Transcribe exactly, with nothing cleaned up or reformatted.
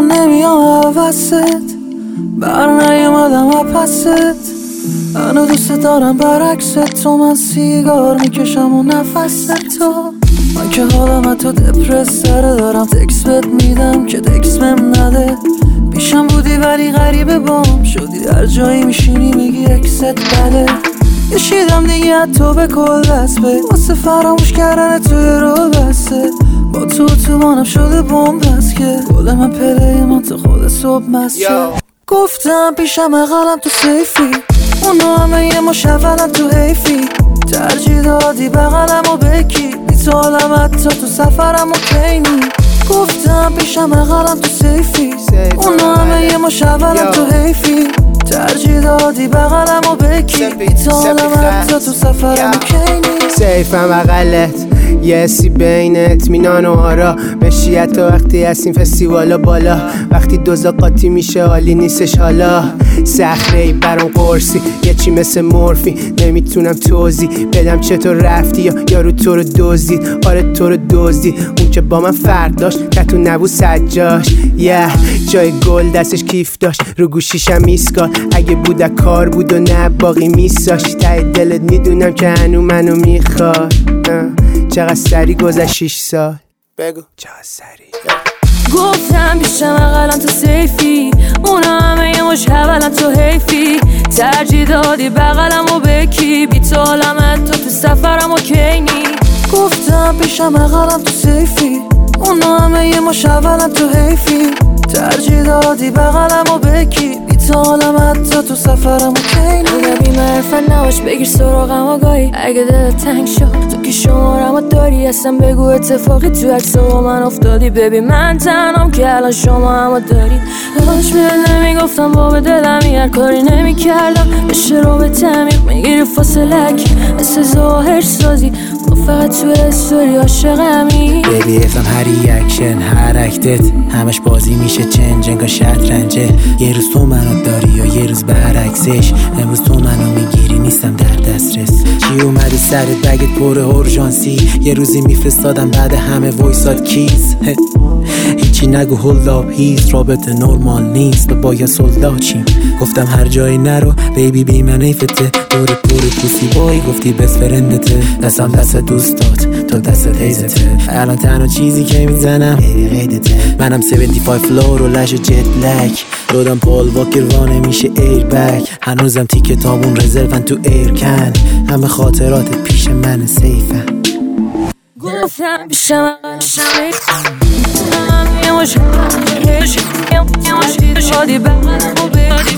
اون نمیام عوضت، بر نیومدم اپست. منو دوست دارم برعکست تو، من سیگار میکشم و نفست تو. من که حالم تو دپرس سره دارم، تکس بهت میدم که تکس بهم نده. پیشم بودی ولی غریبه بام شدی، هر جایی میشینی میگی اکست بله. کشیدم دیگه تو به کل دست به، واسه فراموش کردن توی رو بسته. با تو تو مانم شده بومبست که گل من پله من تو خود صبح مسجد. گفتم پیشم اقلم تو سیفی، اونو همه یه مشولم تو حیفی. ترجیح دادی بغلم و بکی، بی تو حالم حتی تو سفرم و کینی. گفتم پیشم اقلم تو سیفی، اونو همه یه مشولم تو حیفی. ترجیح دادی بغلم و بکی، بی تو حالم حتی تو سفرم و کینی. سیفم اقلت یه حسی بین اطمینان و آرا، بشی تا وقتی هستیم فستیوالا بالا. وقتی دوزا قاطی میشه حالی نیستش حالا. صخره‌ای برام قرصی یه چی مثل مورفی، نمیتونم توضیح بدم چطور رفتی یا یارو تو رو دزدید. آره تو رو دزدید، اون که با من فرق داشت تتو نبود سجاش. یه yeah. جای گل دستش کیف داشت، رو گوشیشم میسکال. اگه بوده کار بود و نه باقی میساشت. ته دلت میدونم که هنو منو میخواد. چقدر سری گذشت شیش سال، بگو چقدر سری. گفتم پیشم اقلم تو سیفی، اونا همه یه مش حولم تو حیفی. ترجیح دادی بغلم و بکی، بی تو حالم حتی تو سفرم و کینی. گفتم پیشم اقلم تو سیفی، اونا همه یه مش حولم تو حیفی. ترجیح دادی بغلم و بکی، بی تو حالم حتی تو سفرم و کینی. اگه بی معرفت نباش بگیر سراغم آگاهی، اگه دلت تنگ شد تو که شمارم داری. اصلا بگو اتفاقی تو عکس با من افتادی. ببین من تنام که الان شما همو داری. داش بهت نمیگفتم با به دلمی، هر کاری نمیکردم بشه رو به تعمیق. میگیری فاصلک مثل ظاهر سازی، با فقط تو استوری عاشقمی. بیبی افم هر ریاکشن هر اکتت همش بازی میشه چنج انگار شطرنجه. یه روز تو منو داری و یه روز برعکسش. امروز تو منو میگیری نیستم در دسترس. چی اومده سرت بگت پر اورژانسی، یه روزی میفرستادم بعد همه وایساد کیز. هیچی نگو هولد آپ هیز، رابطه نورمال نیست به باید سلدا چیم. گفتم هر جایی نرو بیبی بی من ایفته، دور پور پوسی بای گفتی بس فرندته. دستم دست دوستات تا دست هیزته، الان تنها چیزی که میزنم بیبی قیدته. منم هفتاد و پنج فلور و لش جت بلک، دادم پال واکر وانه میشه ایر بک. هنوزم تی کتابون رزرون تو ایر کن، همه خاطراتت پیش من سیفن. گفتم پیشم یه مش یه مش شادی بغلم و بگی.